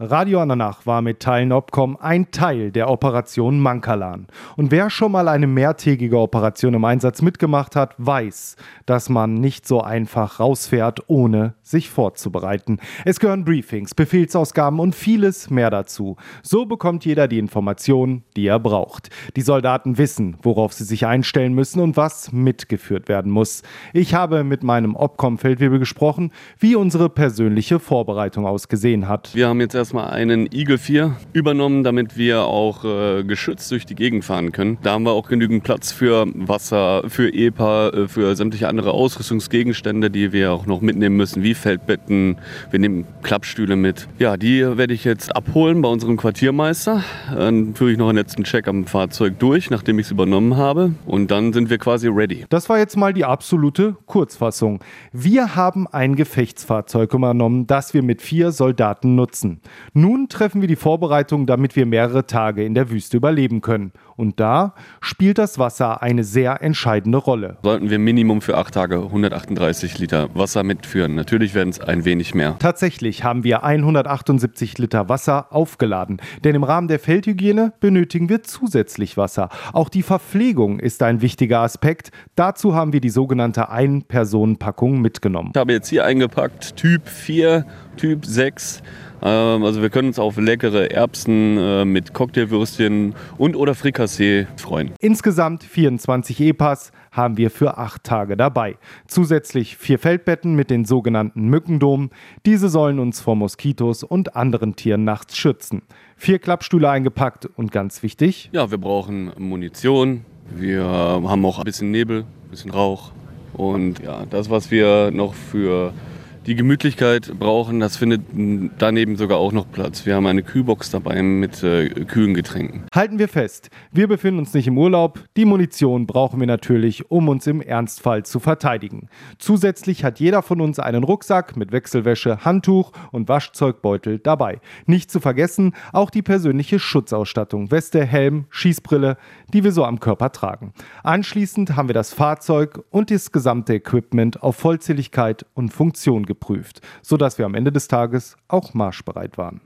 Radio Andernach war mit Teilen Opcom ein Teil der Operation Mankalan. Und wer schon mal eine mehrtägige Operation im Einsatz mitgemacht hat, weiß, dass man nicht so einfach rausfährt, ohne sich vorzubereiten. Es gehören Briefings, Befehlsausgaben und vieles mehr dazu. So bekommt jeder die Informationen, die er braucht. Die Soldaten wissen, worauf sie sich einstellen müssen und was mitgeführt werden muss. Ich habe mit meinem Opcom-Feldwebel gesprochen, wie unsere persönliche Vorbereitung ausgesehen hat. Wir haben jetzt erstmal einen Eagle 4 übernommen, damit wir auch geschützt durch die Gegend fahren können. Da haben wir auch genügend Platz für Wasser, für EPA, für sämtliche andere Ausrüstungsgegenstände, die wir auch noch mitnehmen müssen, wie Feldbetten. Wir nehmen Klappstühle mit. Ja, die werde ich jetzt abholen bei unserem Quartiermeister. Dann führe ich noch einen letzten Check am Fahrzeug durch, nachdem ich es übernommen habe. Und dann sind wir quasi ready. Das war jetzt mal die absolute Kurzfassung. Wir haben ein Gefechtsfahrzeug übernommen, das wir mit 4 Soldaten nutzen. Nun treffen wir die Vorbereitung, damit wir mehrere Tage in der Wüste überleben können. Und da spielt das Wasser eine sehr entscheidende Rolle. Sollten wir Minimum für 8 Tage 138 Liter Wasser mitführen. Natürlich werden es ein wenig mehr. Tatsächlich haben wir 178 Liter Wasser aufgeladen. Denn im Rahmen der Feldhygiene benötigen wir zusätzlich Wasser. Auch die Verpflegung ist ein wichtiger Aspekt. Dazu haben wir die sogenannte Ein-Personen-Packung mitgenommen. Ich habe jetzt hier eingepackt Typ 4, Typ 6. Also wir können uns auf leckere Erbsen mit Cocktailwürstchen und oder Frikassee freuen. Insgesamt 24 EPAs haben wir für 8 Tage dabei. Zusätzlich 4 Feldbetten mit den sogenannten Mückendomen. Diese sollen uns vor Moskitos und anderen Tieren nachts schützen. 4 Klappstühle eingepackt und ganz wichtig: Ja, wir brauchen Munition. Wir haben auch ein bisschen Nebel, ein bisschen Rauch. Und ja, das, was wir noch für die Gemütlichkeit brauchen, das findet daneben sogar auch noch Platz. Wir haben eine Kühlbox dabei mit kühlen Getränken. Halten wir fest, wir befinden uns nicht im Urlaub. Die Munition brauchen wir natürlich, um uns im Ernstfall zu verteidigen. Zusätzlich hat jeder von uns einen Rucksack mit Wechselwäsche, Handtuch und Waschzeugbeutel dabei. Nicht zu vergessen auch die persönliche Schutzausstattung, Weste, Helm, Schießbrille, die wir so am Körper tragen. Anschließend haben wir das Fahrzeug und das gesamte Equipment auf Vollzähligkeit und Funktion geprüft, sodass wir am Ende des Tages auch marschbereit waren.